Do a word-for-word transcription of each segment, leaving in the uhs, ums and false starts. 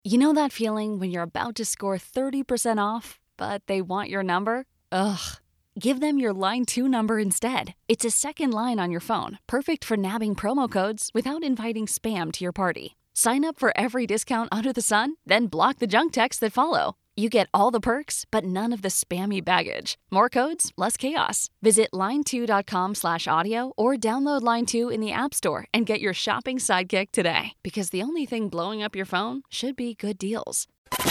You know that feeling when you're about to score thirty percent off, but they want your number? Ugh. Give them your Line two number instead. It's a second line on your phone, perfect for nabbing promo codes without inviting spam to your party. Sign up for every discount under the sun, then block the junk texts that follow. You get all the perks, but none of the spammy baggage. More codes, less chaos. Visit line two dot com slash audio or download Line two in the App Store and get your shopping sidekick today. Because the only thing blowing up your phone should be good deals.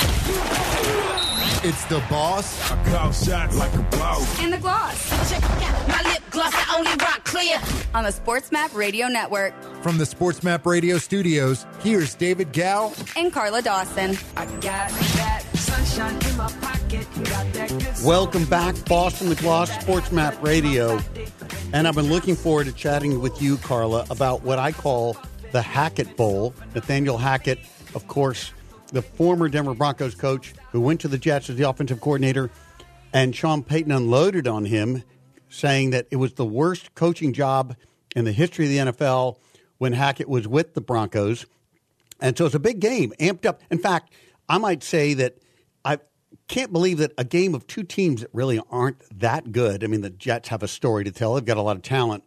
It's the boss. I call shots like a boss. And the gloss. Check out my lip gloss. I only rock clear. On the SportsMap Radio Network. From the SportsMap Radio studios, here's David Gow and Carla Dawson. I got that sunshine in my pocket. Got that good Welcome back, Boston the Gloss, SportsMap Radio. And I've been looking forward to chatting with you, Carla, about what I call the Hackett Bowl. Nathaniel Hackett, of course, the former Denver Broncos coach who went to the Jets as the offensive coordinator, and Sean Payton unloaded on him, saying that it was the worst coaching job in the history of the N F L when Hackett was with the Broncos. And so it's a big game, amped up. In fact, I might say that I can't believe that a game of two teams that really aren't that good. I mean, the Jets have a story to tell. They've got a lot of talent.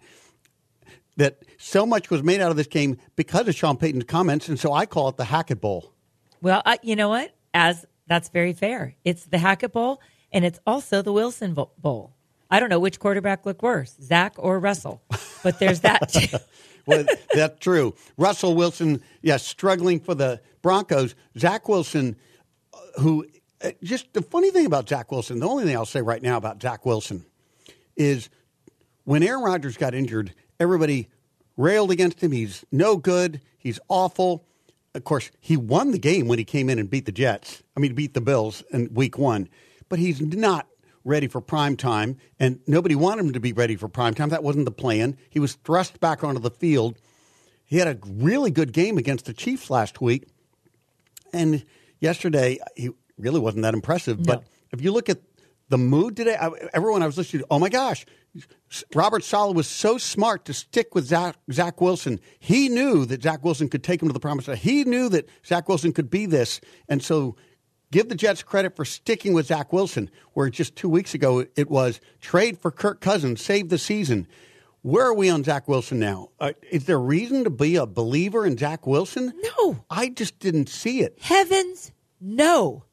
That so much was made out of this game because of Sean Payton's comments, and so I call it the Hackett Bowl. Well, uh, you know what? As that's very fair. It's the Hackett Bowl, and it's also the Wilson Bowl. I don't know which quarterback looked worse, Zach or Russell, but there's that. Well, that's true. Russell Wilson, yes, struggling for the Broncos. Zach Wilson, who just the funny thing about Zach Wilson, the only thing I'll say right now about Zach Wilson is when Aaron Rodgers got injured, everybody railed against him. He's no good. He's awful. Of course, he won the game when he came in and beat the Jets. I mean, beat the Bills in week one. But he's not ready for prime time, and nobody wanted him to be ready for prime time. That wasn't the plan. He was thrust back onto the field. He had a really good game against the Chiefs last week. And yesterday, he really wasn't that impressive. No. But if you look at the mood today, I, everyone I was listening to, oh my gosh, Robert Saleh was so smart to stick with Zach, Zach Wilson. He knew that Zach Wilson could take him to the promised land. He knew that Zach Wilson could be this. And so give the Jets credit for sticking with Zach Wilson, where just two weeks ago it was trade for Kirk Cousins, save the season. Where are we on Zach Wilson now? Uh, is there reason to be a believer in Zach Wilson? No. I just didn't see it. Heavens, no.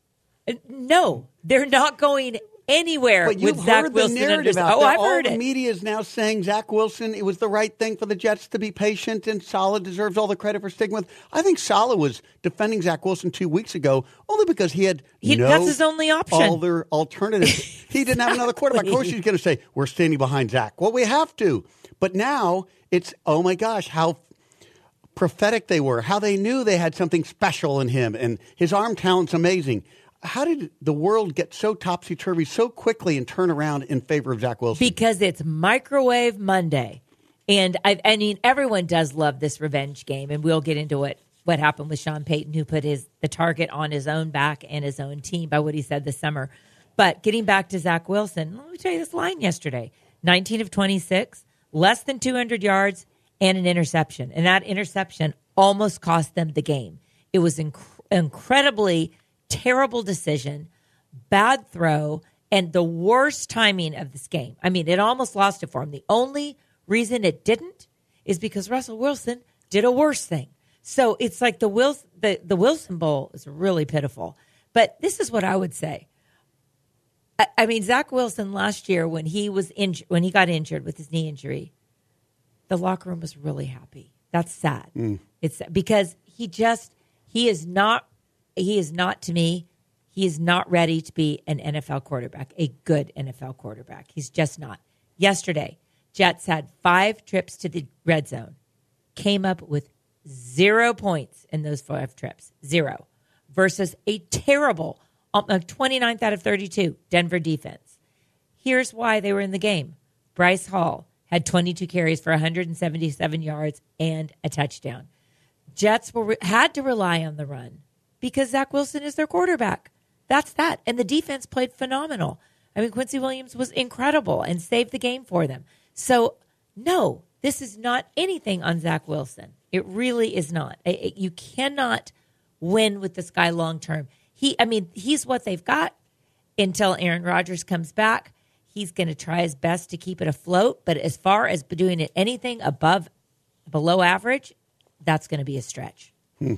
No, they're not going anywhere but with you've Zach heard Wilson. The narrative under- out oh, there. I've All heard the it. media is now saying Zach Wilson, it was the right thing for the Jets to be patient, and Saleh deserves all the credit for sticking with. I think Saleh was defending Zach Wilson two weeks ago only because he had he, no that's his only option. other alternative. He didn't have another quarterback. Of course he's going to say, we're standing behind Zach. Well, we have to. But now it's, oh my gosh, how prophetic they were, how they knew they had something special in him, and his arm talent's amazing. How did the world get so topsy-turvy so quickly and turn around in favor of Zach Wilson? Because it's Microwave Monday. And I, I mean, everyone does love this revenge game, and we'll get into it, what happened with Sean Payton, who put his the target on his own back and his own team by what he said this summer. But getting back to Zach Wilson, let me tell you this line yesterday. nineteen of twenty-six, less than two hundred yards, and an interception. And that interception almost cost them the game. It was inc- incredibly terrible decision, bad throw, and the worst timing of this game. I mean, it almost lost it for him. The only reason it didn't is because Russell Wilson did a worse thing. So it's like the Wilson, the, the Wilson Bowl is really pitiful. But this is what I would say. I, I mean, Zach Wilson last year when he was injured, when he got injured with his knee injury, the locker room was really happy. That's sad. Mm. It's because he just he is not. He is not, to me, he is not ready to be an N F L quarterback, a good N F L quarterback. He's just not. Yesterday, Jets had five trips to the red zone, came up with zero points in those five trips, zero, versus a terrible um, twenty-ninth out of thirty-two Denver defense. Here's why they were in the game. Bryce Hall had twenty-two carries for one hundred seventy-seven yards and a touchdown. Jets were had to rely on the run, because Zach Wilson is their quarterback. That's that. And the defense played phenomenal. I mean, Quincy Williams was incredible and saved the game for them. So, no, this is not anything on Zach Wilson. It really is not. It, it, you cannot win with this guy long term. He, I mean, he's what they've got until Aaron Rodgers comes back. He's going to try his best to keep it afloat. But as far as doing it anything above, below average, that's going to be a stretch. Hmm.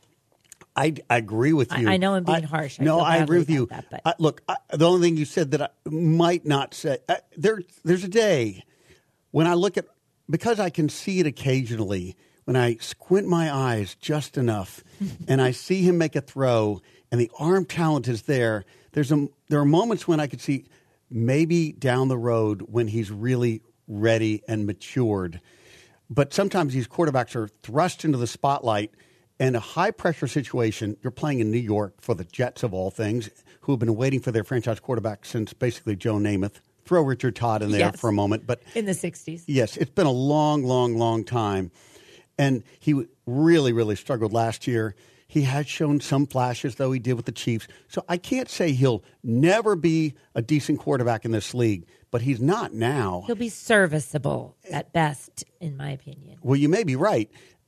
I, I agree with you. I, I know I'm being I, harsh. I no, feel I agree with badly you. about that, but- I, look, I, the only thing you said that I might not say, uh, there, there's a day when I look at, because I can see it occasionally, when I squint my eyes just enough and I see him make a throw and the arm talent is there, there's a, there are moments when I could see maybe down the road when he's really ready and matured. But sometimes these quarterbacks are thrust into the spotlight. In a high-pressure situation, you're playing in New York for the Jets, of all things, who have been waiting for their franchise quarterback since basically Joe Namath. Throw Richard Todd in there Yes. for a moment. But in the sixties. Yes, it's been a long, long, long time. And he really, really struggled last year. He has shown some flashes, though he did with the Chiefs. So I can't say he'll never be a decent quarterback in this league, but he's not now. He'll be serviceable at best, in my opinion. Well, you may be right.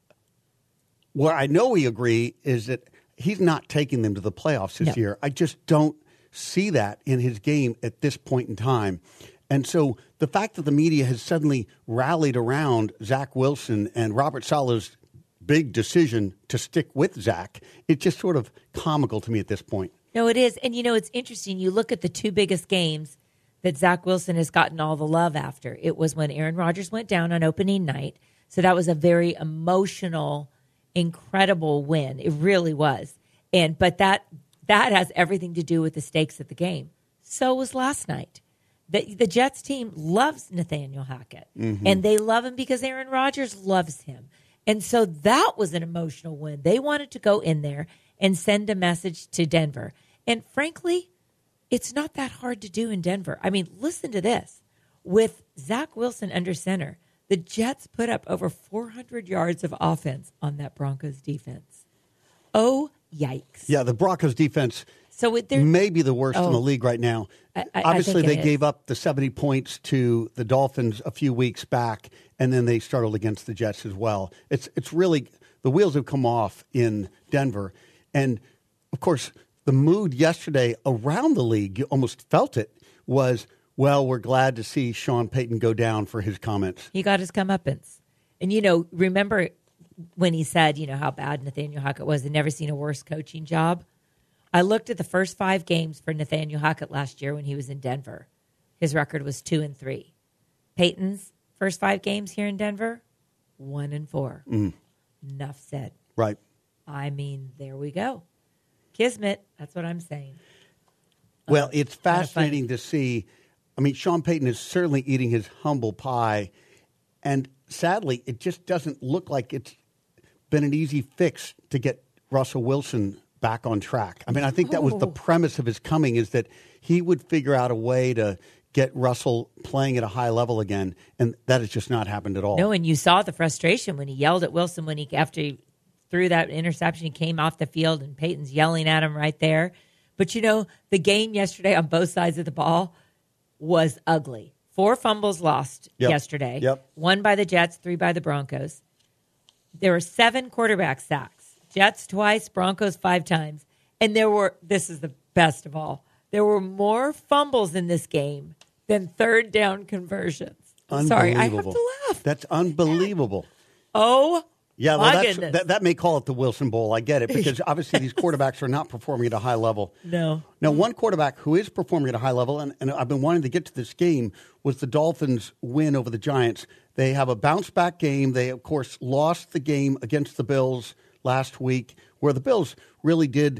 Where I know we agree is that he's not taking them to the playoffs this No. year. I just don't see that in his game at this point in time. And so the fact that the media has suddenly rallied around Zach Wilson and Robert Saleh's big decision to stick with Zach, it's just sort of comical to me at this point. No, it is. And, you know, it's interesting. You look at the two biggest games that Zach Wilson has gotten all the love after. It was when Aaron Rodgers went down on opening night. So that was a very emotional, incredible win. It really was. And but that that has everything to do with the stakes of the game. So was last night. The, the Jets team loves Nathaniel Hackett. Mm-hmm. And they love him because Aaron Rodgers loves him. And so that was an emotional win. They wanted to go in there and send a message to Denver. And frankly, it's not that hard to do in Denver. I mean, listen to this. With Zach Wilson under center, the Jets put up over four hundred yards of offense on that Broncos defense. Oh, yikes. Yeah, the Broncos defense so it, may be the worst oh, in the league right now. I, I, Obviously, I they gave up the seventy points to the Dolphins a few weeks back, and then they struggled against the Jets as well. It's it's really – the wheels have come off in Denver. And, of course, the mood yesterday around the league, you almost felt it, was, well, we're glad to see Sean Payton go down for his comments. He got his comeuppance. And, you know, remember when he said, you know, how bad Nathaniel Hackett was and never seen a worse coaching job? I looked at the first five games for Nathaniel Hackett last year when he was in Denver. His record was two and three. Peyton's first five games here in Denver, one and four. Mm. Enough said. Right. I mean, there we go. Kismet, that's what I'm saying. Well, Uh, it's fascinating to see. I mean, Sean Payton is certainly eating his humble pie. And sadly, it just doesn't look like it's been an easy fix to get Russell Wilson back on track. I mean, I think that was the Oh. premise of his coming, is that he would figure out a way to get Russell playing at a high level again. And that has just not happened at all. No, and you saw the frustration when he yelled at Wilson when he after he threw that interception. He came off the field and Peyton's yelling at him right there. But, you know, the game yesterday on both sides of the ball was ugly. Four fumbles lost Yep. yesterday. Yep. One by the Jets, three by the Broncos. There were seven quarterback sacks. Jets twice, Broncos five times. And there were, this is the best of all, there were more fumbles in this game than third down conversions. Sorry, I have Unbelievable. to laugh. That's unbelievable. Oh, Yeah, well, my that's, goodness. that, that may call it the Wilson Bowl. I get it, because obviously these quarterbacks are not performing at a high level. No. Now, one quarterback who is performing at a high level, and, and I've been wanting to get to this game, was the Dolphins' win over the Giants. They have a bounce-back game. They, of course, lost the game against the Bills last week, where the Bills really did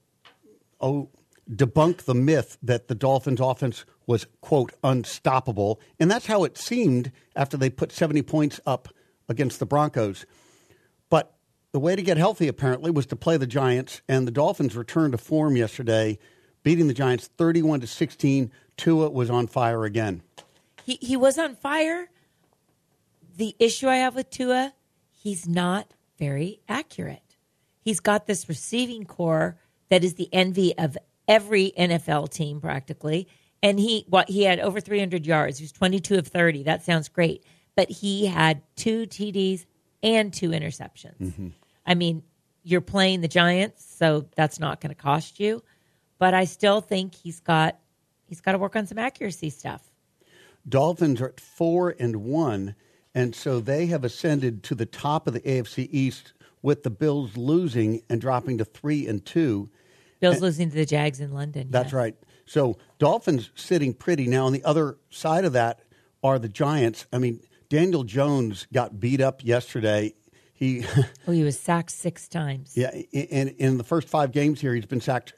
oh, debunk the myth that the Dolphins' offense was, quote, unstoppable. And that's how it seemed after they put seventy points up against the Broncos. But the way to get healthy, apparently, was to play the Giants, and the Dolphins returned to form yesterday, beating the Giants thirty-one to sixteen. Tua was on fire again. He he was on fire. The issue I have with Tua, he's not very accurate. He's got this receiving core that is the envy of every N F L team practically. And he what he had over three hundred yards. He was twenty-two of thirty. That sounds great. But he had two T Ds and two interceptions. Mm-hmm. I mean, you're playing the Giants, so that's not going to cost you. But I still think he's got he's got to work on some accuracy stuff. Dolphins are at four and one, and so they have ascended to the top of the A F C East with the Bills losing and dropping to three and two. Bills and, losing to the Jags in London. That's yes. right. So Dolphins sitting pretty. Now on the other side of that are the Giants. I mean, Daniel Jones got beat up yesterday. He oh, he was sacked six times. Yeah, in in the first five games here, he's been sacked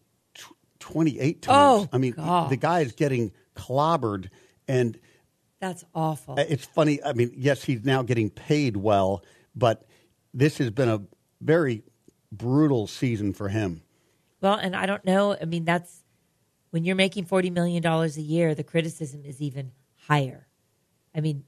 twenty-eight times. Oh, I mean, God. the guy is getting clobbered. And that's awful. It's funny. I mean, yes, he's now getting paid well, but this has been a very brutal season for him. Well, and I don't know. I mean, that's when you're making forty million dollars a year, the criticism is even higher. I mean,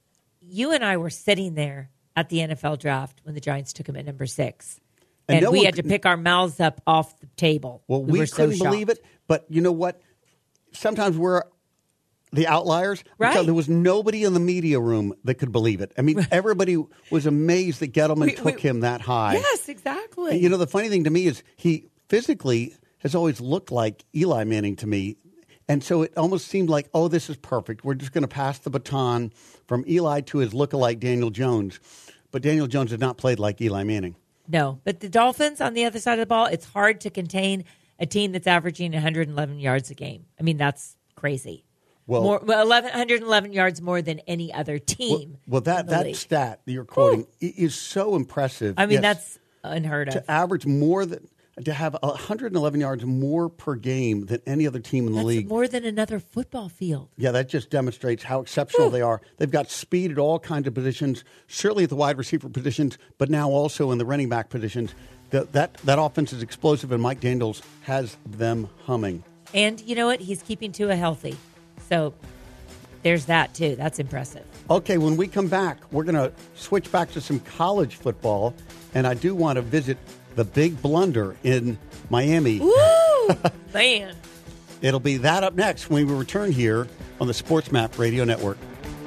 you and I were sitting there at the N F L draft when the Giants took him at number six. And, and no we had to pick our mouths up off the table. Well, we, we were couldn't so believe it. But you know what? Sometimes we're the outliers. Right. There was nobody in the media room that could believe it. I mean, right. Everybody was amazed that Gettleman we, took we, him that high. Yes, exactly. And, you know, the funny thing to me is he physically has always looked like Eli Manning to me. And so it almost seemed like, oh, this is perfect. We're just going to pass the baton from Eli to his lookalike Daniel Jones. But Daniel Jones had not played like Eli Manning. No, but the Dolphins on the other side of the ball, it's hard to contain a team that's averaging one hundred eleven yards a game. I mean, that's crazy. Well, more, well one hundred eleven yards more than any other team. Well, well that, that league. stat that you're quoting Ooh. is so impressive. I mean, yes, that's unheard of. To average more than, to have one hundred eleven yards more per game than any other team in the that's league. More than another football field. Yeah, that just demonstrates how exceptional Ooh. they are. They've got speed at all kinds of positions, certainly at the wide receiver positions, but now also in the running back positions. The, that, that offense is explosive, and Mike Daniels has them humming. And you know what? He's keeping Tua healthy. So there's that, too. That's impressive. Okay, when we come back, we're going to switch back to some college football, and I do want to visit the big blunder in Miami. Woo! Man. It'll be that up next when we return here on the Sports Map Radio Network.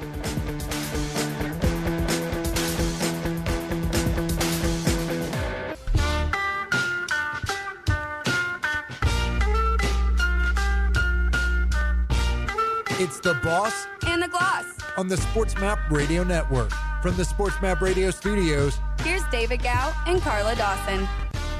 It's the Boss and the Gloss on the Sports Map Radio Network. From the Sports Map Radio studios, here's David Gow and Carla Dawson.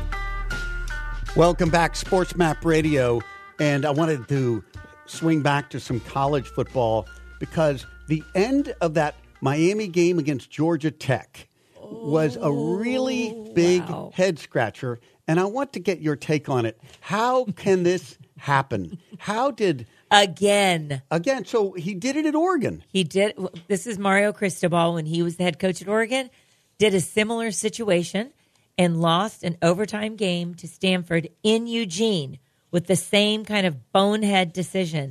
Welcome back, Sports Map Radio. And I wanted to swing back to some college football because the end of that Miami game against Georgia Tech was a really big wow. head scratcher. And I want to get your take on it. How can this happen? How did... Again. Again, so he did it at Oregon. He did. This is Mario Cristobal when he was the head coach at Oregon, did a similar situation and lost an overtime game to Stanford in Eugene with the same kind of bonehead decision.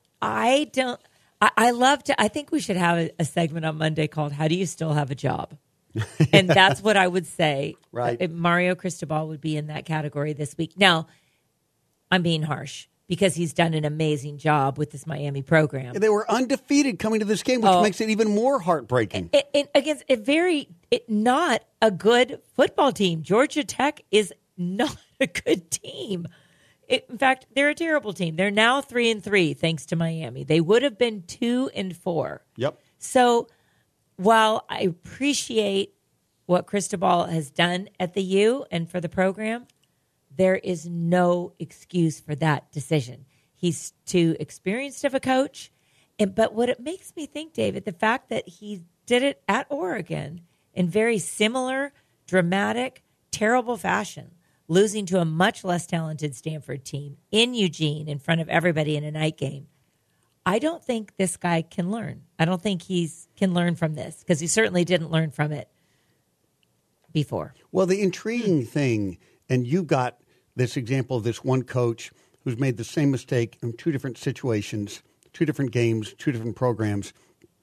I don't, I, I love to, I think we should have a, a segment on Monday called How Do You Still Have a Job? And that's what I would say. Right. Uh, Mario Cristobal would be in that category this week. Now, I'm being harsh, because he's done an amazing job with this Miami program. They were undefeated coming to this game, which oh. makes it even more heartbreaking. It, it, against a very, it, not a good football team. Georgia Tech is not a good team. It, in fact, they're a terrible team. They're now three and three, thanks to Miami. They would have been two and four. Yep. So while I appreciate what Cristobal has done at the U and for the program, there is no excuse for that decision. He's too experienced of a coach. And, but what it makes me think, David, the fact that he did it at Oregon in very similar, dramatic, terrible fashion, losing to a much less talented Stanford team in Eugene in front of everybody in a night game. I don't think this guy can learn. I don't think he's can learn from this because he certainly didn't learn from it before. Well, the intriguing thing, and you got this example of this one coach who's made the same mistake in two different situations, two different games, two different programs.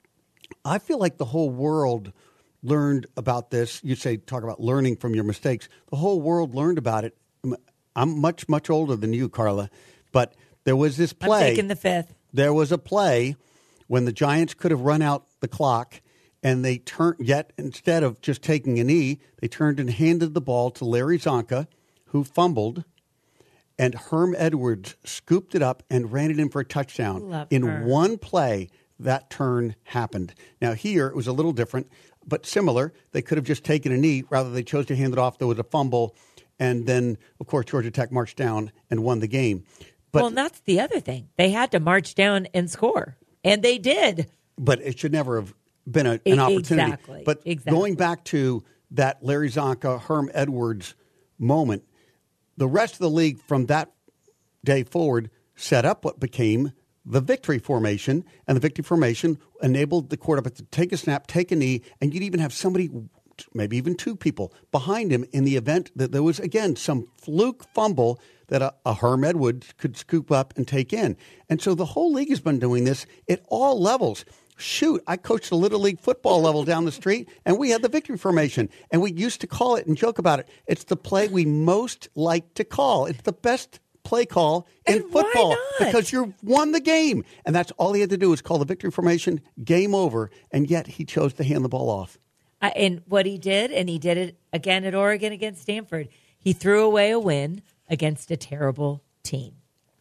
I feel like the whole world learned about this. You say, talk about learning from your mistakes. The whole world learned about it. I'm much, much older than you, Carla, but there was this play. I'm taking the fifth. There was a play when the Giants could have run out the clock, and they turned, yet instead of just taking a knee, they turned and handed the ball to Larry Zonka, who fumbled, and Herm Edwards scooped it up and ran it in for a touchdown. Love in Herm. one play, that turn happened. Now here, it was a little different, but similar. They could have just taken a knee. Rather, they chose to hand it off. There was a fumble, and then, of course, Georgia Tech marched down and won the game. But, well, and that's the other thing. They had to march down and score, and they did. But it should never have been a, an opportunity. Exactly. But exactly. going back to that Larry Zonka, Herm Edwards moment, the rest of the league from that day forward set up what became the victory formation, and the victory formation enabled the quarterback to take a snap, take a knee, and you'd even have somebody, maybe even two people, behind him in the event that there was, again, some fluke fumble that a, a Herm Edwards could scoop up and take in. And so the whole league has been doing this at all levels. Shoot, I coached a Little League football level down the street, and we had the victory formation, and we used to call it and joke about it. It's the play we most like to call. It's the best play call in And football why not? because you won the game. And that's all he had to do was call the victory formation, game over, and yet he chose to hand the ball off. Uh, and what he did, and he did it again at Oregon against Stanford, he threw away a win against a terrible team.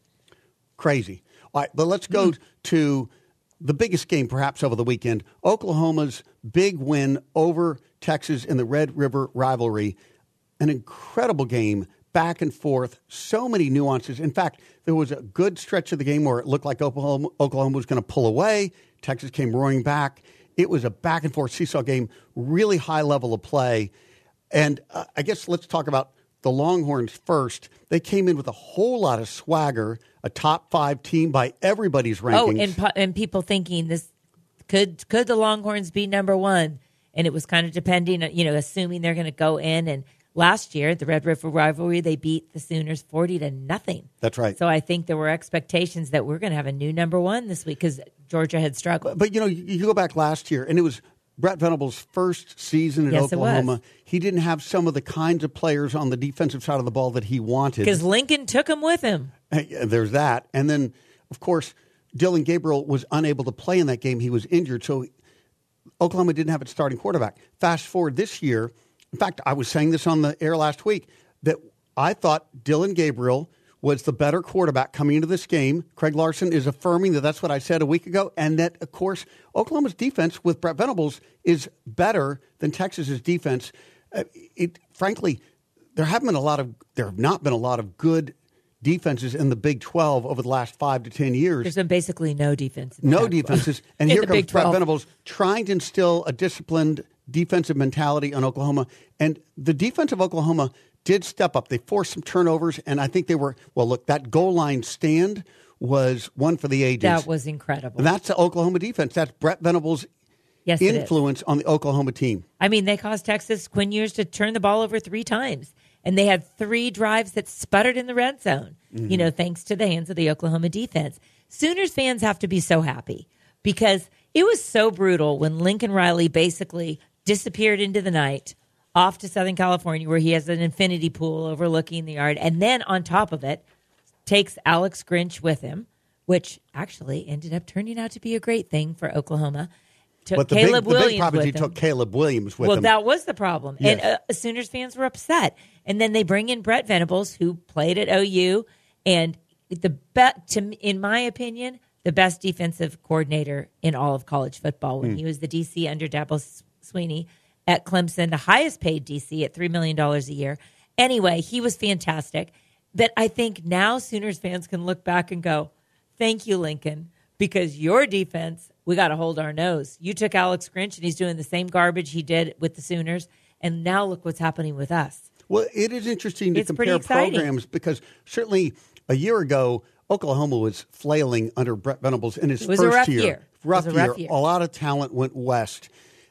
Crazy. All right, but let's go to the biggest game perhaps over the weekend, Oklahoma's big win over Texas in the Red River rivalry. An incredible game, back and forth, so many nuances. In fact, there was a good stretch of the game where it looked like Oklahoma, Oklahoma was going to pull away. Texas came roaring back. It was a back and forth seesaw game, really high level of play. And uh, I guess let's talk about the Longhorns first. They came in with a whole lot of swagger, a top five team by everybody's rankings. Oh, and po- and people thinking this could could the Longhorns be number one? And it was kind of depending, you know, assuming they're going to go in. And last year, the Red River rivalry, they beat the Sooners forty to nothing. That's right. So I think there were expectations that we're going to have a new number one this week because Georgia had struggled. But, but, you know, you, you go back last year, and it was Brett Venables' first season at Yes, it was. Oklahoma. He didn't have some of the kinds of players on the defensive side of the ball that he wanted. Because Lincoln took him with him. Hey, there's that. And then, of course, Dylan Gabriel was unable to play in that game. He was injured, so Oklahoma didn't have its starting quarterback. Fast forward this year. In fact, I was saying this on the air last week, that I thought Dylan Gabriel was the better quarterback coming into this game. Craig Larson is affirming that that's what I said a week ago, and that, of course, Oklahoma's defense with Brett Venables is better than Texas's defense. Uh, it, frankly, there haven't been a lot of there have not been a lot of good defenses in the Big twelve over the last five to ten years. There's been basically no defense. In the No Pac twelve. defenses, and In here the comes Big Brett twelve. Venables trying to instill a disciplined defensive mentality on Oklahoma. And the defense of Oklahoma did step up. They forced some turnovers, and I think they were, well, look, that goal line stand was one for the ages. That was incredible. And that's the Oklahoma defense. That's Brett Venables' yes, it is. influence on the Oklahoma team. I mean, they caused Texas Quinn Ewers to turn the ball over three times. And they had three drives that sputtered in the red zone, mm-hmm. you know, thanks to the hands of the Oklahoma defense. Sooners fans have to be so happy because it was so brutal when Lincoln Riley basically disappeared into the night off to Southern California where he has an infinity pool overlooking the yard. And then on top of it, takes Alex Grinch with him, which actually ended up turning out to be a great thing for Oklahoma. Took But the Caleb big, the Williams big problem is he with him. took Caleb Williams with well, him. that was the problem. Yes. And uh, Sooners fans were upset. And then they bring in Brett Venables, who played at O U, and the be- to in my opinion, the best defensive coordinator in all of college football when Hmm. he was the D C under Dabo Sweeney at Clemson, the highest paid D C at three million dollars a year. Anyway, he was fantastic. That I think now Sooners fans can look back and go, thank you, Lincoln, because your defense, we got to hold our nose. You took Alex Grinch, and he's doing the same garbage he did with the Sooners, and now look what's happening with us. Well, it is interesting to It's pretty compare exciting. programs because certainly a year ago, Oklahoma was flailing under Brett Venables in his It was a first rough year. year. It Rough was a year. rough year. A lot of talent went west.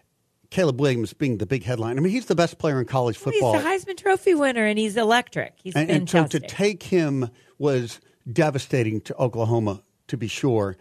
Caleb Williams being the big headline. I mean, he's the best player in college Well, football. he's the Heisman Trophy winner, and he's electric. He's and, and so fantastic. to take him was devastating to Oklahoma, to be sure.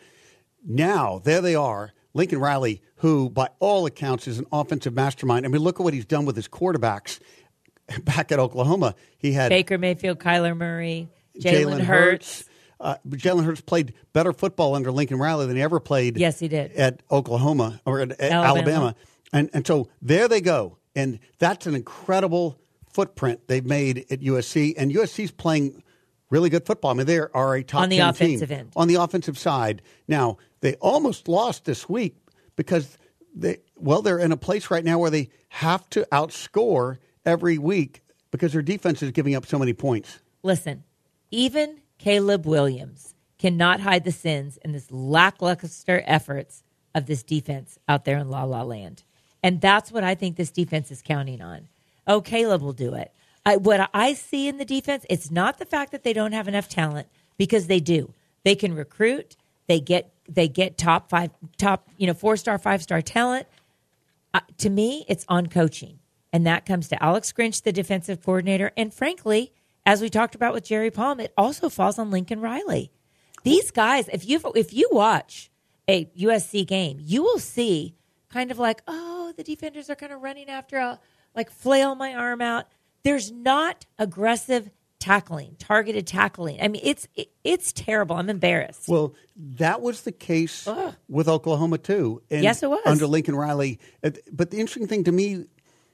Now, there they are. Lincoln Riley, who by all accounts is an offensive mastermind. I mean, look at what he's done with his quarterbacks. Back at Oklahoma, he had Baker Mayfield, Kyler Murray, Jalen Jalen Hurts. Uh, Jalen Hurts played better football under Lincoln Riley than he ever played. Yes, he did. At Oklahoma or at, at Alabama. Alabama. And and so there they go. And that's an incredible footprint they've made at U S C. And U S C's playing really good football. I mean, they are a top on the ten offensive team. end. On the offensive side. Now, they almost lost this week because they well, they're in a place right now where they have to outscore every week because their defense is giving up so many points. Listen, even Caleb Williams cannot hide the sins in this lackluster efforts of this defense out there in La La Land. And that's what I think this defense is counting on. Oh, Caleb will do it. I, what I see in the defense, it's not the fact that they don't have enough talent, because they do. They can recruit. They get they get top five, top you know four star, five star talent. Uh, to me, it's on coaching, and that comes to Alex Grinch, the defensive coordinator, and frankly, as we talked about with Jerry Palm, it also falls on Lincoln Riley. These guys, if you if you watch a U S C game, you will see kind of like, oh, the defenders are kind of running after a like flail my arm out. There's not aggressive tackling, targeted tackling. I mean, it's it, it's terrible. I'm embarrassed. Well, that was the case Ugh. with Oklahoma too. And yes, it was under Lincoln Riley. But the interesting thing to me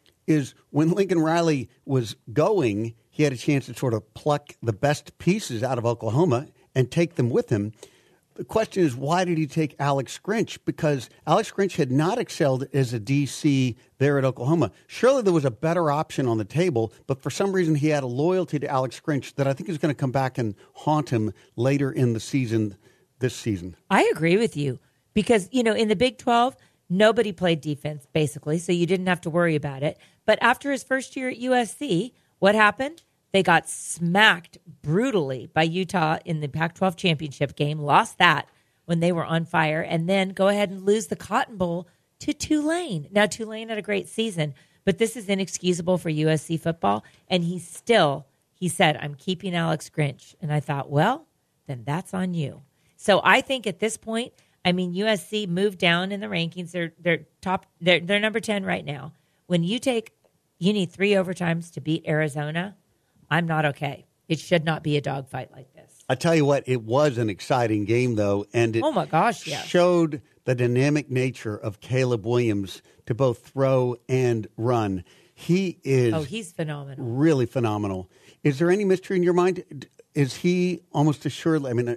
is when Lincoln Riley was going, he had a chance to sort of pluck the best pieces out of Oklahoma and take them with him. The question is, why did he take Alex Grinch? Because Alex Grinch had not excelled as a D C there at Oklahoma. Surely there was a better option on the table, but for some reason he had a loyalty to Alex Grinch that I think is going to come back and haunt him later in the season, this season. I agree with you because, you know, in the Big twelve, nobody played defense, basically, so you didn't have to worry about it. But after his first year at U S C, what happened? They got smacked brutally by Utah in the Pac twelve championship game, lost that when they were on fire, and then go ahead and lose the Cotton Bowl to Tulane. Now, Tulane had a great season, but this is inexcusable for U S C football, and he still, he said, I'm keeping Alex Grinch. And I thought, well, then that's on you. So I think at this point, I mean, U S C moved down in the rankings. They're, they're top, they're, they're number ten right now. When you take, you need three overtimes to beat Arizona, I'm not okay. It should not be a dogfight like this. I tell you what, it was an exciting game, though, and it oh my gosh, yes. showed the dynamic nature of Caleb Williams to both throw and run. He is oh, he's phenomenal, really phenomenal. Is there any mystery in your mind? Is he almost assuredly, I mean,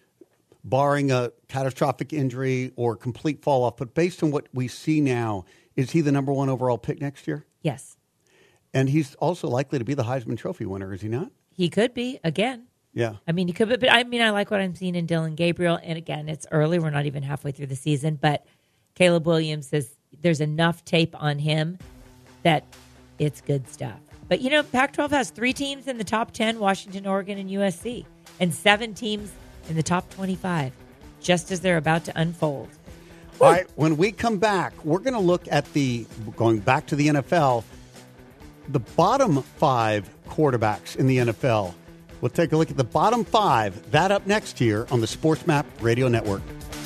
barring a catastrophic injury or complete fall off, but based on what we see now, is he the number one overall pick next year? Yes. And he's also likely to be the Heisman Trophy winner, is he not? He could be, again. Yeah. I mean, he could be, but I mean, I like what I'm seeing in Dylan Gabriel. And again, it's early. We're not even halfway through the season. But Caleb Williams says there's enough tape on him that it's good stuff. But, you know, Pac twelve has three teams in the top ten, Washington, Oregon, and U S C, and seven teams in the top twenty-five, just as they're about to unfold. All right, when we come back, we're going to look at the, going back to the N F L, the bottom five quarterbacks in the N F L. We'll take a look at the bottom five. That up next here on the SportsMap Radio Network.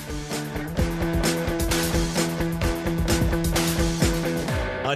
Uh,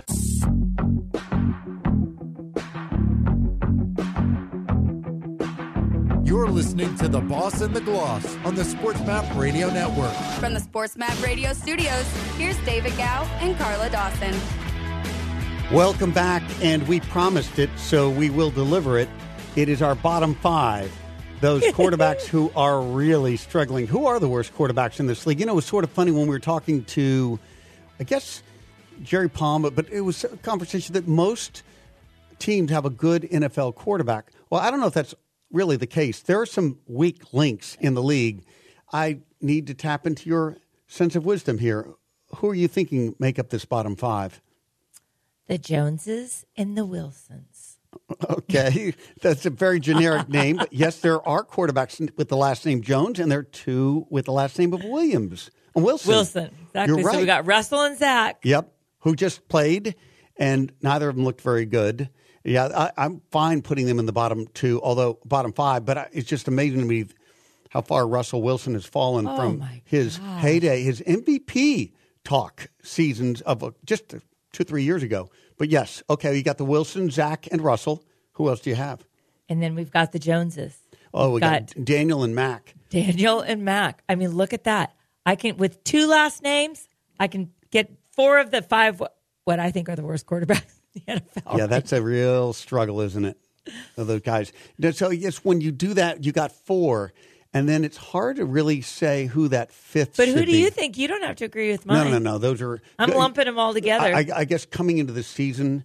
You're listening to The Boss and the Gloss on the SportsMap Radio Network. From the SportsMap Radio studios, here's David Gow and Carla Dawson. Welcome back, and we promised it, so we will deliver it. It is our bottom five, those quarterbacks who are really struggling. Who are the worst quarterbacks in this league? You know, it was sort of funny when we were talking to, I guess, Jerry Palm, but it was a conversation that most teams have a good N F L quarterback. Well, I don't know if that's really the case. There are some weak links in the league. I need to tap into your sense of wisdom here. Who are you thinking make up this bottom five? The Joneses and the Wilsons. Okay, that's a very generic name. But yes, there are quarterbacks with the last name Jones, and there are two with the last name of Williams. Wilson. Wilson, exactly. You're right. So we got Russell and Zach. Yep, who just played, and neither of them looked very good. Yeah, I, I'm fine putting them in the bottom two, although bottom five. But I, it's just amazing to me how far Russell Wilson has fallen oh from his gosh. heyday, his M V P talk seasons of uh, just two, three years ago. But yes, okay, you got the Wilson, Zach, and Russell. Who else do you have? And then we've got the Joneses. Oh, we've we got, got Daniel and Mac. Daniel and Mac. I mean, look at that. I can, with two last names, I can get four of the five, what I think are the worst quarterbacks in the N F L. Yeah, that's a real struggle, isn't it? Of those guys. So, yes, when you do that, you got four, and then it's hard to really say who that fifth But should who do be. you think? You don't have to agree with mine. No, no, no. Those are. I'm lumping them all together. I, I guess coming into the season,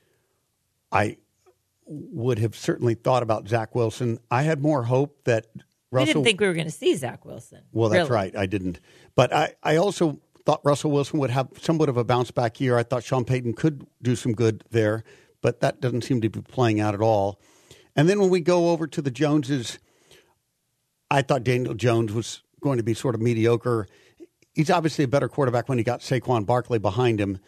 I would have certainly thought about Zach Wilson. I had more hope that We Russell. didn't think we were going to see Zach Wilson. Well, that's really. right. I didn't. But I, I also thought Russell Wilson would have somewhat of a bounce back year. I thought Sean Payton could do some good there, but that doesn't seem to be playing out at all. And then when we go over to the Joneses, I thought Daniel Jones was going to be sort of mediocre. He's obviously a better quarterback when he got Saquon Barkley behind him.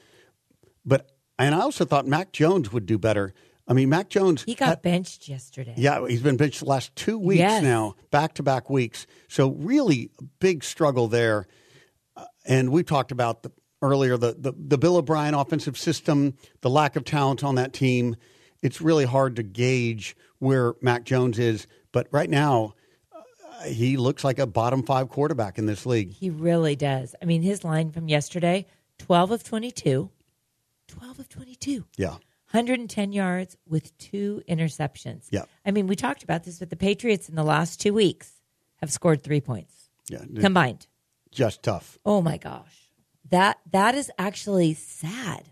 But and I also thought Mac Jones would do better. I mean, Mac Jones. He got had, benched yesterday. Yeah, he's been benched the last two weeks Yes. now, back-to-back weeks. So really a big struggle there. Uh, and we talked about the, earlier the, the, the Bill O'Brien offensive system, the lack of talent on that team. It's really hard to gauge where Mac Jones is. But right now, uh, he looks like a bottom five quarterback in this league. He really does. I mean, his line from yesterday, twelve of twenty-two. twelve of twenty-two. Yeah. one hundred ten yards with two interceptions. Yeah. I mean, we talked about this, but the Patriots in the last two weeks have scored three points Yeah. combined. Just tough. Oh, my gosh. That That is actually sad.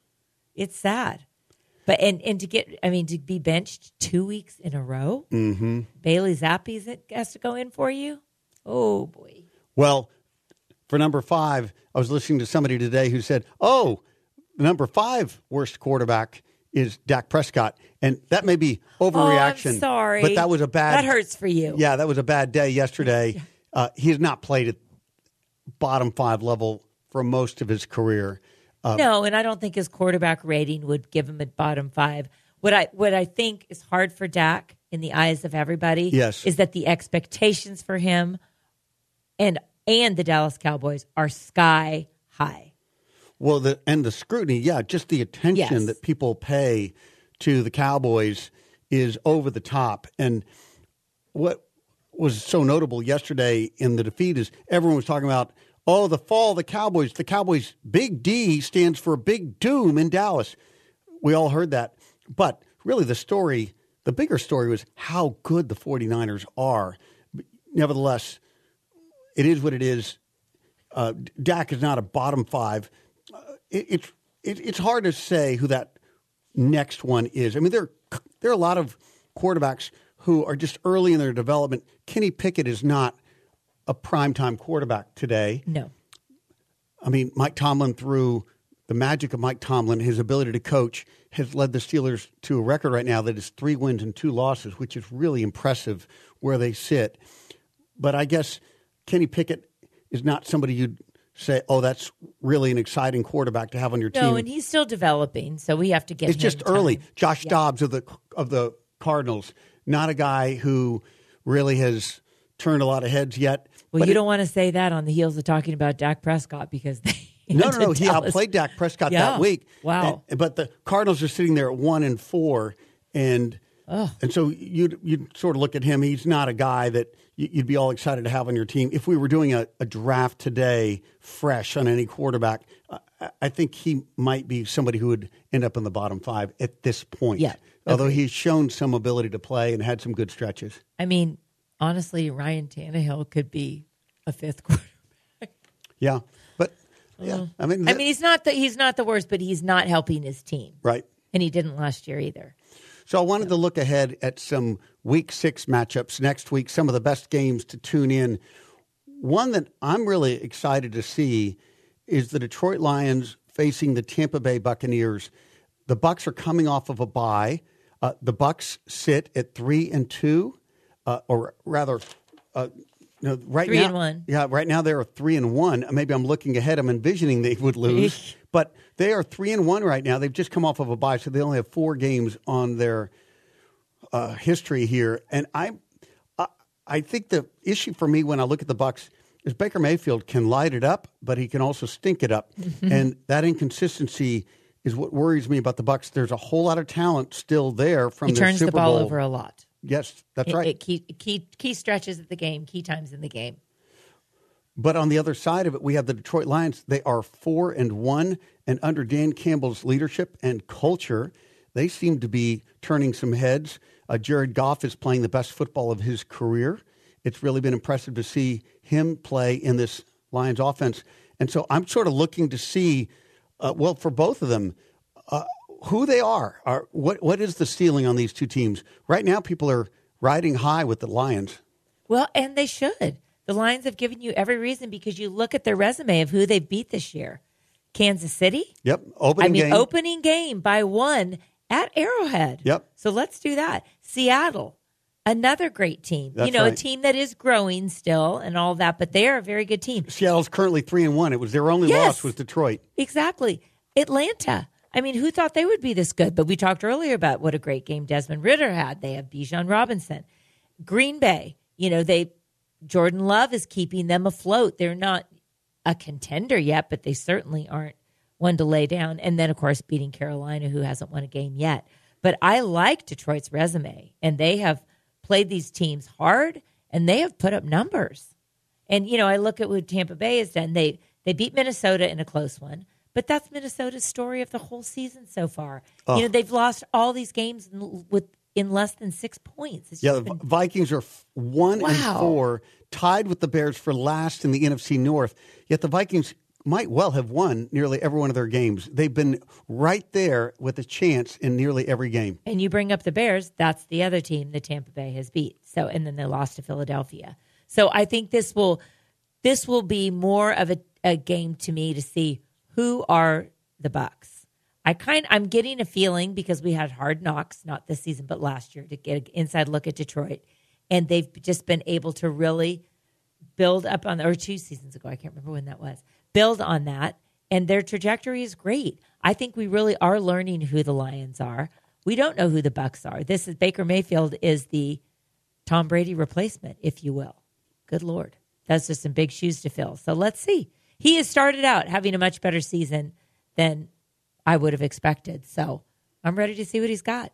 It's sad. But and, and to get, I mean, to be benched two weeks in a row, Mm-hmm. Bailey Zappi's has to go in for you. Oh, boy. Well, for number five, I was listening to somebody today who said, oh, the number five worst quarterback is Dak Prescott. And that may be overreaction. Oh, I'm sorry. But that was a bad. That hurts for you. Yeah, that was a bad day yesterday. uh, he has not played at bottom five level for most of his career. Uh, No, and I don't think his quarterback rating would give him a bottom five. What I what I think is hard for Dak in the eyes of everybody Yes. is that the expectations for him and and the Dallas Cowboys are sky high. Well, the and the scrutiny, yeah, just the attention Yes. that people pay to the Cowboys is over the top. And what was so notable yesterday in the defeat is everyone was talking about, oh, the fall of the Cowboys. The Cowboys' big D stands for big doom in Dallas. We all heard that. But really the story, the bigger story was how good the 49ers are. Nevertheless, it is what it is. Uh, Dak is not a bottom five. Uh, it, it's it, it's hard to say who that next one is. I mean, there there are a lot of quarterbacks who are just early in their development. Kenny Pickett is not a primetime quarterback today. No. I mean, Mike Tomlin, through the magic of Mike Tomlin, his ability to coach, has led the Steelers to a record right now that is three wins and two losses, which is really impressive where they sit. But I guess Kenny Pickett is not somebody you'd say, oh, that's really an exciting quarterback to have on your No, team. and he's still developing, so we have to get It's him just time. early. Josh Yeah. Dobbs of the of the Cardinals, not a guy who really has turned a lot of heads yet. Well, But you it- don't want to say that on the heels of talking about Dak Prescott because they No, no, no. He Dallas. outplayed Dak Prescott Yeah. that week. Wow. And- but the Cardinals are sitting there at one and four, and and so you'd you'd sort of look at him. He's not a guy that you- you'd be all excited to have on your team. If we were doing a, a draft today, fresh on any quarterback, uh, I- I think he might be somebody who would end up in the bottom five at this point. Yeah. Although Okay. he's shown some ability to play and had some good stretches. I mean, honestly, Ryan Tannehill could be a fifth quarterback. Yeah, but yeah, I mean, I mean, he's not the he's not the worst, but he's not helping his team, right. and he didn't last year either. So I wanted to look ahead at some week six matchups next week, some of the best games to tune in. One that I'm really excited to see is the Detroit Lions facing the Tampa Bay Buccaneers. The Bucs are coming off of a bye. Uh, the Bucs sit at three and two, uh, or rather, uh, no, right Three now, and one. Yeah, right now they're three and one. Maybe I'm looking ahead. I'm envisioning they would lose, but they are three and one right now. They've just come off of a bye, so they only have four games on their uh, history here. And I, I, I think the issue for me when I look at the Bucs is Baker Mayfield can light it up, but he can also stink it up, and that inconsistency is what worries me about the Bucs. There's a whole lot of talent still there from He their turns Super the ball Bowl. over a lot. Yes, that's It- right. it key, key key stretches of the game, key times in the game. But on the other side of it, we have the Detroit Lions. They are four and one, and under Dan Campbell's leadership and culture, they seem to be turning some heads. Uh, Jared Goff is playing the best football of his career. It's really been impressive to see him play in this Lions offense. And so I'm sort of looking to see, uh, well, for both of them, uh, who they are. are what What is the ceiling on these two teams? Right now, people are riding high with the Lions. Well, and they should. The Lions have given you every reason because you look at their resume of who they've beat this year. Kansas City. Yep. Opening I mean, game. opening game by one at Arrowhead. Yep. So let's do that. Seattle, another great team. That's you know, right. a team that is growing still and all that, but they are a very good team. Seattle's currently three and one. It was their only Yes. loss was Detroit. Exactly. Atlanta. I mean, who thought they would be this good? But we talked earlier about what a great game Desmond Ridder had. They have Bijan Robinson. Green Bay, you know, they Jordan Love is keeping them afloat. They're not a contender yet, but they certainly aren't one to lay down. And then, of course, beating Carolina, who hasn't won a game yet. But I like Detroit's resume, and they have played these teams hard, and they have put up numbers. And, you know, I look at what Tampa Bay has done. They they beat Minnesota in a close one. But that's Minnesota's story of the whole season so far. Oh. You know, they've lost all these games in, with in less than six points. It's Yeah, just the been, Vikings are f- one Wow. and four, tied with the Bears for last in the N F C North. Yet the Vikings might well have won nearly every one of their games. They've been right there with a chance in nearly every game. and you bring up the Bears, that's the other team that Tampa Bay has beat. So, and then they lost to Philadelphia. So I think this will this will be more of a, a game to me to see who are the Bucs. I kind I'm getting a feeling because we had Hard Knocks, not this season, but last year, to get an inside look at Detroit. And they've just been able to really build up on, or two seasons ago, I can't remember when that was, build on that. And their trajectory is great. I think we really are learning who the Lions are. We don't know who the Bucs are. This is Baker Mayfield is the Tom Brady replacement, if you will. Good Lord. That's just some big shoes to fill. So let's see. He has started out having a much better season than I would have expected. So I'm ready to see what he's got.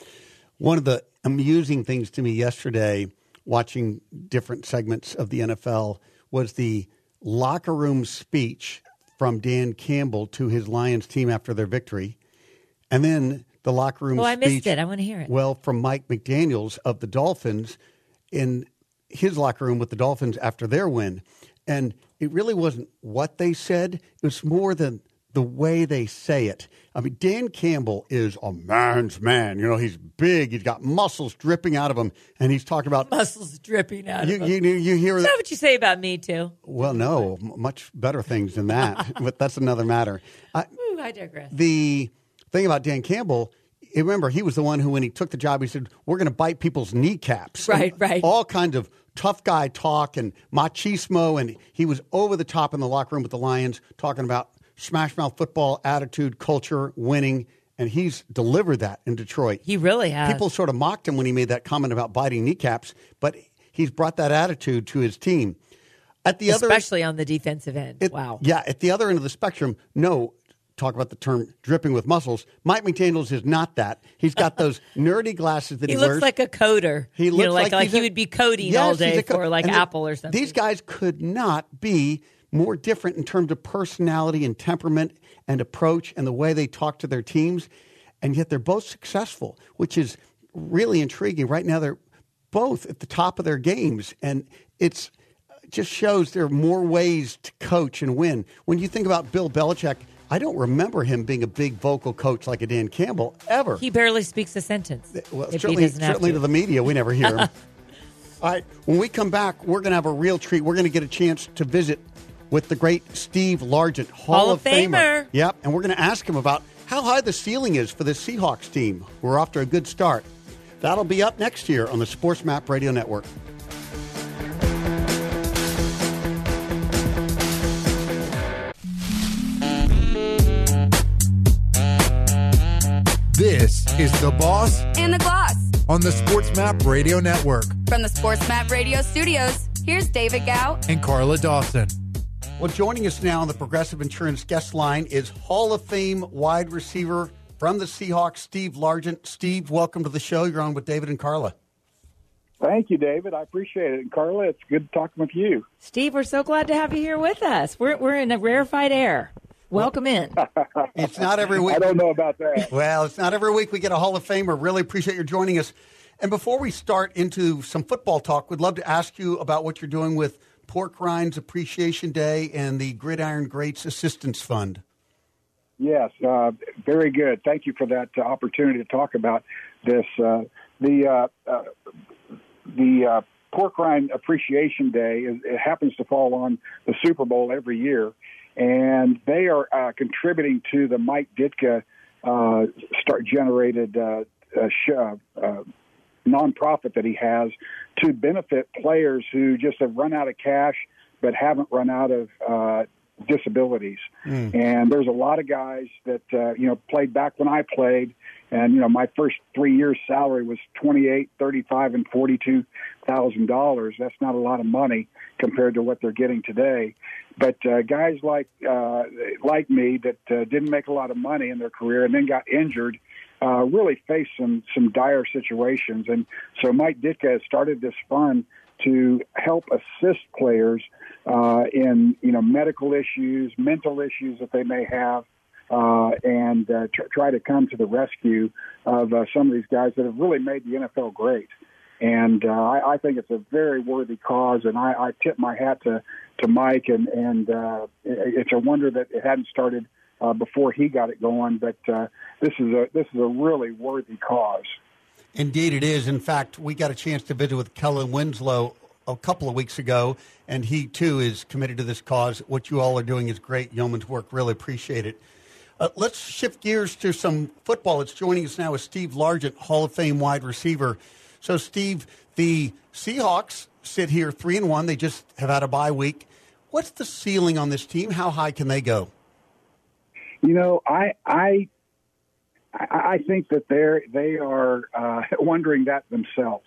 One of the amusing things to me yesterday, watching different segments of the N F L, was the locker room speech from Dan Campbell to his Lions team after their victory. And then the locker room Oh, I speech. missed it. I want to hear it. Well, from Mike McDaniels of the Dolphins in his locker room with the Dolphins after their win. And it really wasn't what they said. It was more than the way they say it. I mean, Dan Campbell is a man's man. You know, he's big. He's got muscles dripping out of him. And he's talking about Muscles dripping out you, of him. you, you hear Is that? that what you say about me, too? Well, no, m- much better things than that. But that's another matter. I, Ooh, I digress. the thing about Dan Campbell, you remember, he was the one who, when he took the job, he said, we're going to bite people's kneecaps. Right, And right. All kinds of tough guy talk and machismo. And he was over the top in the locker room with the Lions, talking about smash mouth football, attitude, culture, winning. And he's delivered that in Detroit. He really has. People sort of mocked him when he made that comment about biting kneecaps, but he's brought that attitude to his team. At the other, Especially on the defensive end. it- Wow. Yeah, at the other end of the spectrum, no, talk about the term dripping with muscles. Mike McDaniels is not that. He's got those nerdy glasses that he, He looks wears. like a coder. He You looks know, like, like like he's he a- would be coding Yes, all he's day a co- for like and the- Apple or something. These guys could not be more different in terms of personality and temperament and approach and the way they talk to their teams, and yet they're both successful, which is really intriguing. Right now, they're both at the top of their games, and it's just shows there are more ways to coach and win. When you think about Bill Belichick, I don't remember him being a big vocal coach like a Dan Campbell ever. He barely speaks a sentence. Well, if he certainly, doesn't have certainly to. to the media, we never hear him. All right, when we come back, we're going to have a real treat. We're going to get a chance to visit with the great Steve Largent, Hall, Hall of Famer. Yep, and we're going to ask him about how high the ceiling is for the Seahawks team. We're off to a good start. That'll be up next year on the Sports Map Radio Network. This is The Boss And the Gloss. on the Sports Map Radio Network From the Sports Map Radio studios, here's David Gow. and Carla Dawson. Well, joining us now on the Progressive Insurance guest line is Hall of Fame wide receiver from the Seahawks, Steve Largent. Steve, welcome to the show. You're on with David and Carla. Thank you, David. I appreciate it. And Carla, it's good talking with you. Steve, we're so glad to have you here with us. We're we're in a rarefied air. Welcome in. It's not every week. I don't know about that. Well, it's not every week we get a Hall of Famer. Really appreciate your joining us. And before we start into some football talk, we'd love to ask you about what you're doing with Pork Rinds Appreciation Day and the Gridiron Greats Assistance Fund. Yes, uh, very good. Thank you for that uh, opportunity to talk about this. Uh, the uh, uh, the uh, Pork Rind Appreciation Day, is, it happens to fall on the Super Bowl every year, and they are uh, contributing to the Mike Ditka uh, start-generated uh, uh, sh- uh, nonprofit that he has to benefit players who just have run out of cash but haven't run out of uh, disabilities. Mm. And there's a lot of guys that, uh, you know, played back when I played. And, you know, my first three years' salary was twenty-eight, thirty-five, and forty-two thousand dollars. That's not a lot of money compared to what they're getting today. But uh, guys like uh, like me that uh, didn't make a lot of money in their career and then got injured uh, really faced some some dire situations. And so Mike Ditka has started this fund to help assist players uh, in, you know, medical issues, mental issues that they may have. Uh, and uh, tr- try to come to the rescue of uh, some of these guys that have really made the N F L great. And uh, I, I think it's a very worthy cause, and I, I tip my hat to, to Mike, and, and uh, it, it's a wonder that it hadn't started uh, before he got it going, but uh, this is a this is a really worthy cause. Indeed it is. In fact, we got a chance to visit with Kellen Winslow a couple of weeks ago, and he, too, is committed to this cause. What you all are doing is great yeoman's work. Really appreciate it. Uh, let's shift gears to some football. It's joining us now is Steve Largent, Hall of Fame wide receiver. So, Steve, the Seahawks sit here three and one. They just have had a bye week. What's the ceiling on this team? How high can they go? You know, I I I think that they're they are uh, wondering that themselves.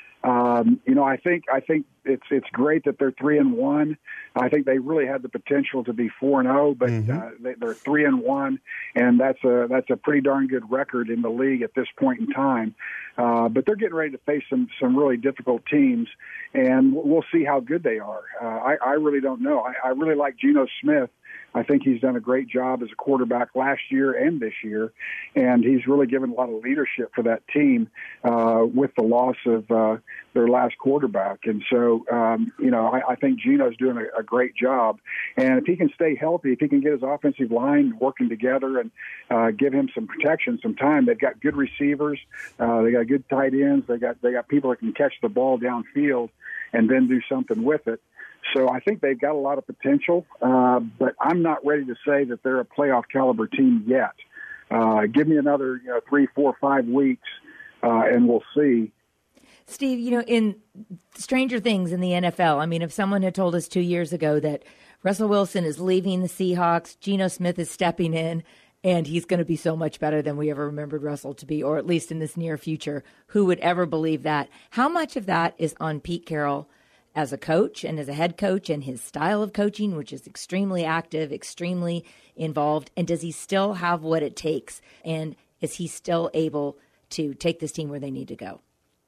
Um, you know, I think I think it's it's great that they're three and one. I think they really had the potential to be four and zero, but mm-hmm. uh, they, they're three and one, and that's a that's a pretty darn good record in the league at this point in time. Uh, but they're getting ready to face some some really difficult teams, and we'll see how good they are. Uh, I, I really don't know. I, I really like Geno Smith. I think he's done a great job as a quarterback last year and this year, and he's really given a lot of leadership for that team uh, with the loss of uh, their last quarterback. And so, um, you know, I, I think Geno's doing a, a great job. And if he can stay healthy, if he can get his offensive line working together and uh, give him some protection, some time, they've got good receivers, uh, they got good tight ends, they got they got people that can catch the ball downfield and then do something with it. So I think they've got a lot of potential, uh, but I'm not ready to say that they're a playoff caliber team yet. Uh, give me another you know, three, four, five weeks, uh, and we'll see. Steve, you know, in Stranger Things in the N F L, I mean, if someone had told us two years ago that Russell Wilson is leaving the Seahawks, Geno Smith is stepping in, and he's going to be so much better than we ever remembered Russell to be, or at least in this near future, who would ever believe that? How much of that is on Pete Carroll as a coach and as a head coach and his style of coaching, which is extremely active, extremely involved? And does he still have what it takes? And is he still able to take this team where they need to go?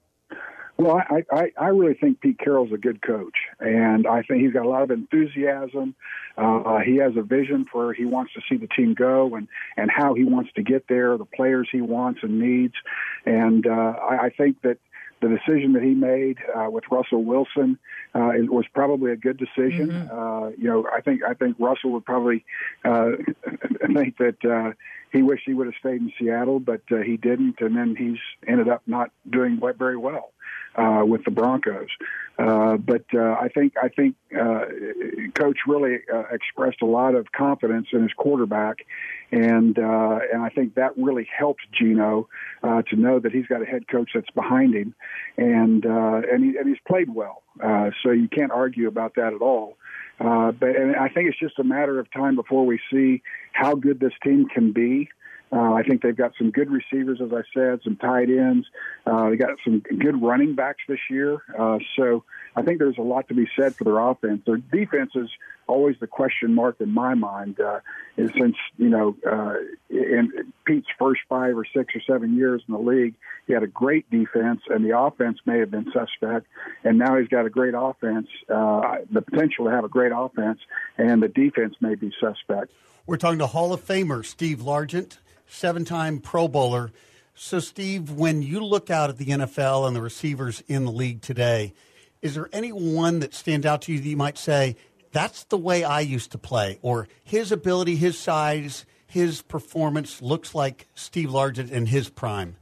Well, I, I, I really think Pete Carroll's a good coach, and I think he's got a lot of enthusiasm. Uh, he has a vision for where he wants to see the team go and, and how he wants to get there, the players he wants and needs. And uh, I, I think that the decision that he made uh, with Russell Wilson uh, it was probably a good decision. Mm-hmm. Uh, you know, I think I think Russell would probably uh, think that uh, he wished he would have stayed in Seattle, but uh, he didn't, and then he's ended up not doing very well uh, with the Broncos. Uh, but uh, I think I think uh, Coach really uh, expressed a lot of confidence in his quarterback, and uh, and I think that really helped Geno uh, to know that he's got a head coach that's behind him, and uh, and, he, and he's played well. Uh, so you can't argue about that at all. Uh, but and I think it's just a matter of time before we see how good this team can be. Uh, I think they've got some good receivers, as I said, some tight ends. Uh, they got some good running backs this year. Uh, so I think there's a lot to be said for their offense. Their defense is always the question mark in my mind. Uh, and since, you know, uh, in Pete's first five or six or seven years in the league, he had a great defense, and the offense may have been suspect. And now he's got a great offense, uh, the potential to have a great offense, and the defense may be suspect. We're talking to Hall of Famer Steve Largent, seven-time Pro Bowler. So, Steve, when you look out at the N F L and the receivers in the league today, is there any one that stands out to you that you might say, that's the way I used to play, or his ability, his size, his performance looks like Steve Largent in his prime?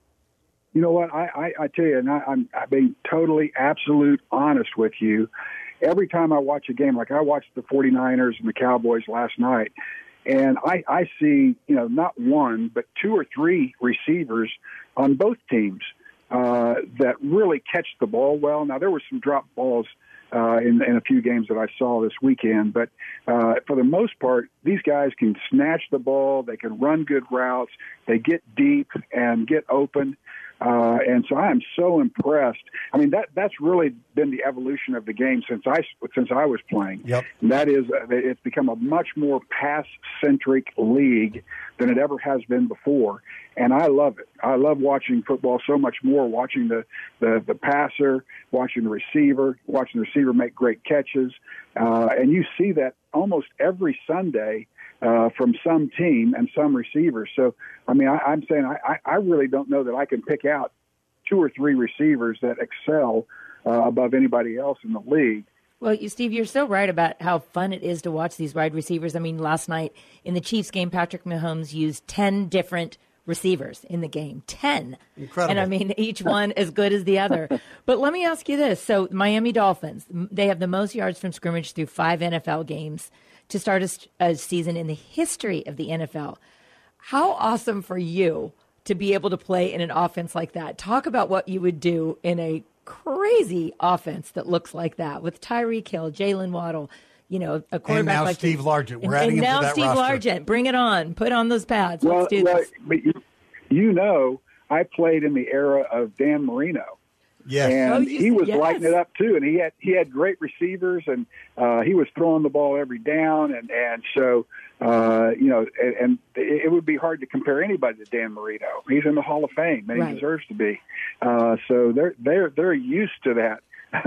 You know what? I, I, I tell you, and I, I'm, I'm being totally, absolute honest with you. Every time I watch a game, like I watched the 49ers and the Cowboys last night, and I, I see, you know, not one, but two or three receivers on both teams uh, that really catch the ball well. Now, there were some drop balls uh, in, in a few games that I saw this weekend, but uh, for the most part, these guys can snatch the ball. They can run good routes. They get deep and get open. Uh, and so I am so impressed. I mean, that that's really been the evolution of the game since I since I was playing. Yep. And that is, uh, it's become a much more pass-centric league than it ever has been before. And I love it. I love watching football so much more, watching the, the, the passer, watching the receiver, watching the receiver make great catches. Uh, and you see that almost every Sunday Uh, from some team and some receivers. So, I mean, I, I'm saying I, I really don't know that I can pick out two or three receivers that excel uh, above anybody else in the league. Well, you, Steve, you're so right about how fun it is to watch these wide receivers. I mean, last night in the Chiefs game, Patrick Mahomes used ten different receivers in the game. ten. Incredible. And, I mean, each one as good as the other. But let me ask you this. So, Miami Dolphins, they have the most yards from scrimmage through five N F L games to start a, a season in the history of the N F L. How awesome for you to be able to play in an offense like that. Talk about what you would do in a crazy offense that looks like that with Tyreek Hill, Jalen Waddle, you know, a quarterback and now like Steve this. Largent. We're and, adding and him now to that Steve roster. Largent. Bring it on. Put on those pads. Well, Let's do well, this. But you, you know, I played in the era of Dan Marino. Yes. And Oh, you- he was yes. lighting it up too, and he had he had great receivers, and uh, he was throwing the ball every down, and and so uh, you know, and, and it would be hard to compare anybody to Dan Marino. He's in the Hall of Fame, and he Right. deserves to be. Uh, so they're they're they're used to that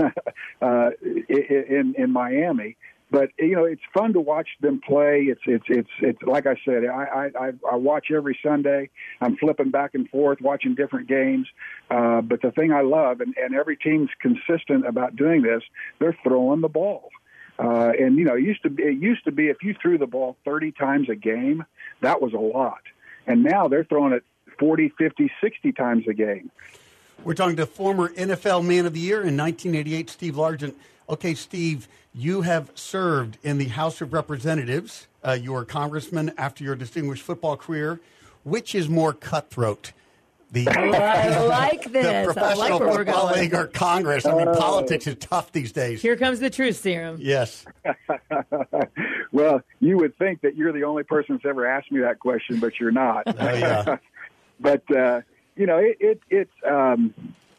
uh, in in Miami. But you know, it's fun to watch them play. It's it's it's it's like I said. I I, I watch every Sunday. I'm flipping back and forth, watching different games. Uh, but the thing I love, and, and every team's consistent about doing this, they're throwing the ball. Uh, and you know, it used to be it used to be if you threw the ball thirty times a game, that was a lot. And now they're throwing it forty, fifty, sixty times a game. We're talking to former N F L Man of the Year in nineteen eighty-eight, Steve Largent. Okay, Steve, you have served in the House of Representatives. Uh, you were a congressman after your distinguished football career. Which is more cutthroat? The, I like this. the I Professional like where we're Football going. League or Congress? I mean, politics is tough these days. Here comes the truth serum. Yes. Well, you would think that you're the only person that's ever asked me that question, but you're not. Oh, yeah. But, uh, you know, it, it, it's, um,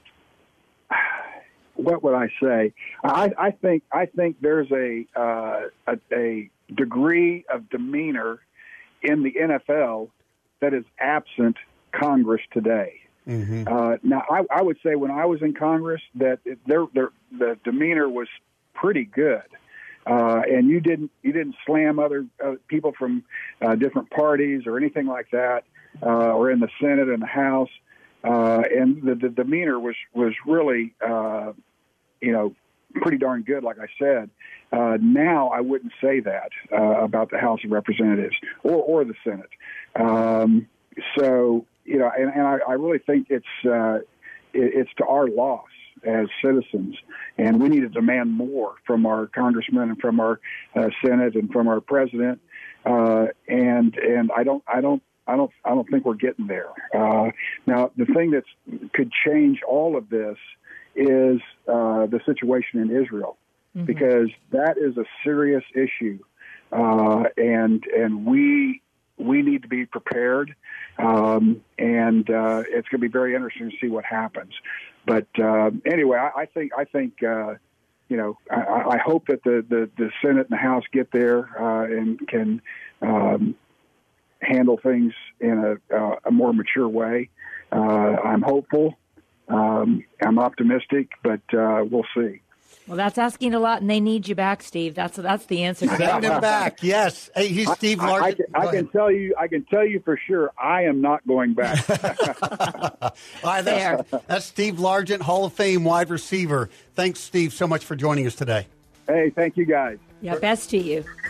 what would I say? I, I think, I think there's a, uh, a, a degree of demeanor in the N F L that is absent Congress today. Mm-hmm. Uh, now, I, I would say when I was in Congress that it, their, their, the demeanor was pretty good. Uh, and you didn't you didn't slam other uh, people from uh, different parties or anything like that, uh, or in the Senate and the House. Uh, and the, the demeanor was was really, uh, you know, pretty darn good, like I said. Uh, now I wouldn't say that uh, about the House of Representatives or, or the Senate. Um, so, you know, and, and I, I really think it's uh, it, it's to our loss as citizens, and we need to demand more from our congressmen and from our uh, Senate and from our president. Uh, and and I don't I don't I don't I don't think we're getting there. Uh, now, the thing that could change all of this is uh, the situation in Israel, mm-hmm. because that is a serious issue, uh, and and we we need to be prepared, um, and uh, it's going to be very interesting to see what happens. But uh, anyway, I, I think I think uh, you know, I, I hope that the, the, the Senate and the House get there uh, and can um, handle things in a, uh, a more mature way. Uh, I'm hopeful. Um, I'm optimistic, but uh, we'll see. Well, that's asking a lot, and they need you back, Steve. That's that's the answer to Send that. him back. Yes. Hey, he's Steve I, I, Largent. I, can, I can tell you. I can tell you for sure. I am not going back. All right, that's, that's Steve Largent, Hall of Fame wide receiver. Thanks, Steve, so much for joining us today. Hey, thank you guys. Yeah, best to you.